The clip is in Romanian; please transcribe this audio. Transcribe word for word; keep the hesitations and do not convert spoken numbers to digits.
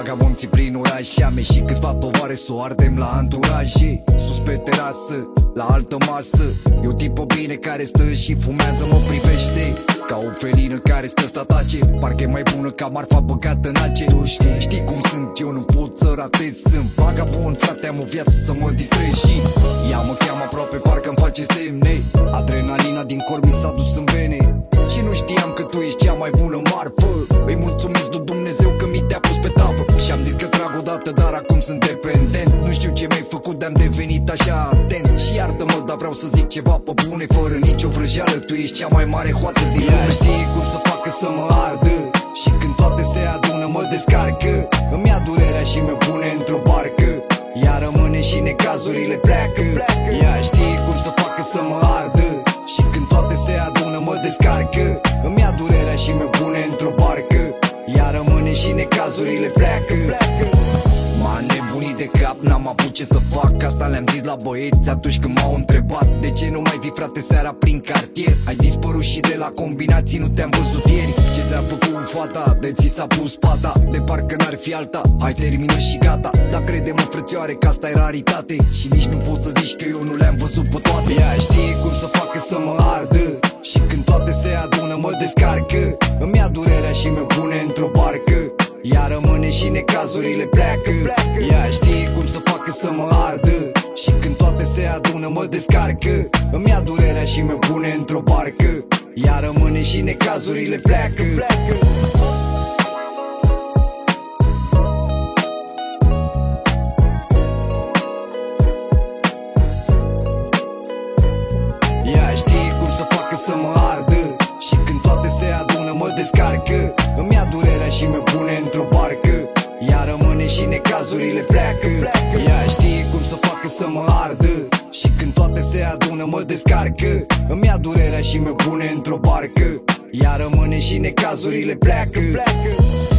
Vagabonții prin oraș și ame și câțiva tovare s-o ardem la anturaje. Sus pe terasă, la altă masă, e o tipă bine care stă și fumează, mă privește ca o felină care stă să atace. Parcă e mai bună ca marfa băgată în ace. Tu știi, știi cum sunt, eu nu pot să ratez. Sunt vagabond, frate, am o viață să mă distrez și ea mă cheamă aproape, parcă-mi face semne. Adrenalina din corp mi s-a dus în vene și nu știam că tu ești cea mai bună marfă. Îi mulțumesc lui Dumnezeu că mi te-a pus pe tavă și-am zis că trag odată, dar acum sunt dependent. Nu știu ce mi-ai făcut de-am devenit așa atent. Și iartă-mă, dar vreau să zic ceva pe bune, fără nicio vrăjeală. Tu ești cea mai mare hoață din lume. Știe cum să facă să mă ardă și când toate se adună mă descarcă. Îmi ia durerea și mă pune într-o barcă, ea rămâne și necazurile pleacă. Ea știe cum să facă să mă ardă și când toate se adună mă descarcă. Îmi ia durerea și mă pune într-o barcă, ea rămâne și necazurile pleacă. M-a nebunit de cap, n-am avut ce să fac. Asta le-am zis la băieți atunci când m-au întrebat: de ce nu mai vii, frate, seara prin cartier? Ai dispărut și de la combinații nu te-am văzut ieri. Ce ți-a făcut fata? De ți s-a pus pata? De parcă n-ar fi alta. Hai, termină și gata. Dar crede-mă, frățioare, că asta e raritate și nici nu poți să zici că eu nu le-am văzut pe toate. Ea știe cum să facă să mă ardă și când toate se adună mă descarcă. Îmi ia durerea și mă pune într-o barcă, ea rămâne și necazurile pleacă. Ea știe cum să facă să mă ardă și când toate se adună mă descarcă. Îmi ia durerea și mă pune într-o barcă, ea rămâne și necazurile pleacă. Ea știe cum să facă să mă ardă și când toate se adună mă descarcă. Îmi ia durerea și mă pune într-o barcă, ea rămâne și necazurile pleacă. Ea știe cum să facă să mă ardă și când toate se adună mă descarcă. Îmi ia durerea și mă pune într-o barcă, ea rămâne și necazurile pleacă.